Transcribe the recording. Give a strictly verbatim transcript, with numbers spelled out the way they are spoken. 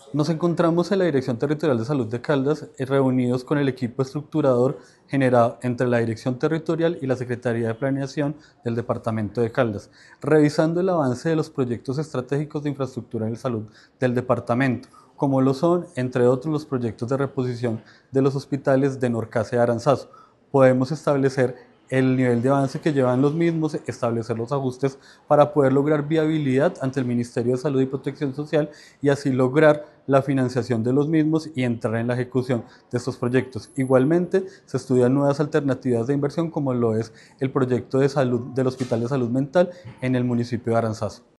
Nos encontramos en la Dirección Territorial de Salud de Caldas, eh, reunidos con el equipo estructurador generado entre la Dirección Territorial y la Secretaría de Planeación del Departamento de Caldas, revisando el avance de los proyectos estratégicos de infraestructura de salud del departamento, como lo son, entre otros, los proyectos de reposición de los hospitales de Norcasa y Aranzazu. Podemos establecer el nivel de avance que llevan los mismos, establecer los ajustes para poder lograr viabilidad ante el Ministerio de Salud y Protección Social y así lograr la financiación de los mismos y entrar en la ejecución de estos proyectos. Igualmente, se estudian nuevas alternativas de inversión como lo es el proyecto de salud del Hospital de Salud Mental en el municipio de Aranzazu.